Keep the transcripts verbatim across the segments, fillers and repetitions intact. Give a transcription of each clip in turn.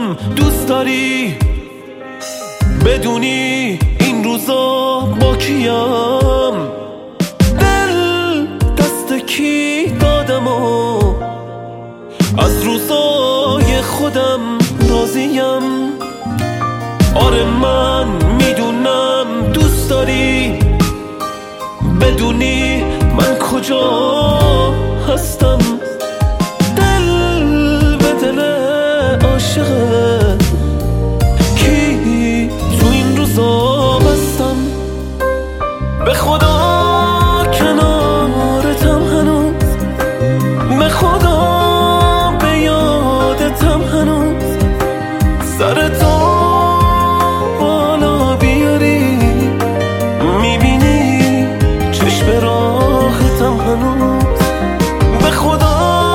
دوست داری بدونی این روزا با کیم، دل دست کی دادم و از روزای خودم راضیم. آره من میدونم دوست داری بدونی من کجا هستم، دل به دل عاشقه کی تو این روزا بستم. به خدا کنارتم هنوز، به خدا به یادتم هنوز، سرتو بالا بیاری میبینی چشم راحتم هنوز. به خدا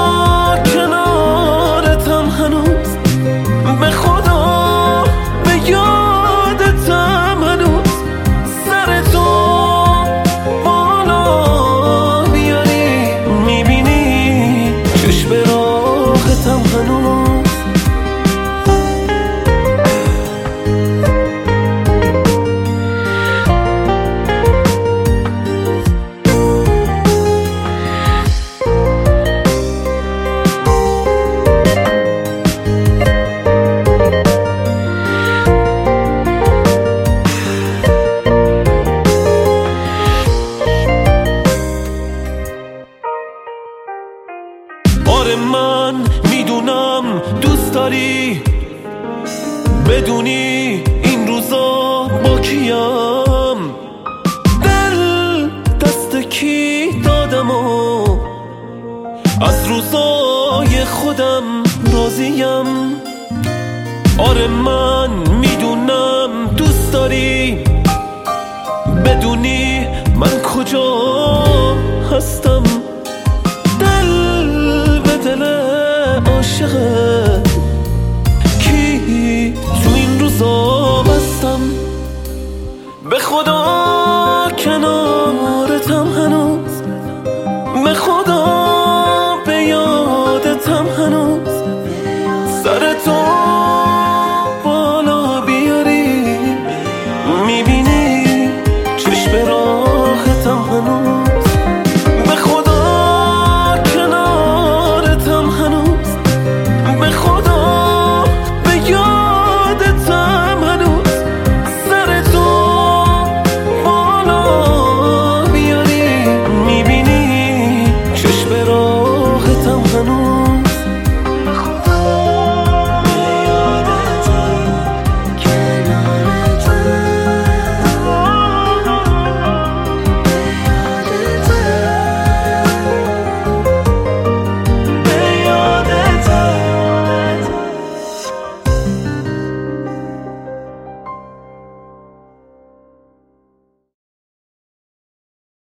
کنارتم هنوز، به خدا به یادتم هنوز، سرتو بالا بیاری میبینی چشم راحتم هنوز. آره من میدونم دوست داری بدونی این روزا با کیم، دل دست کی دادم و از روزای خودم راضیم. آره من میدونم دوست داری بدونی من کجا هستم، دل به دل عاشقه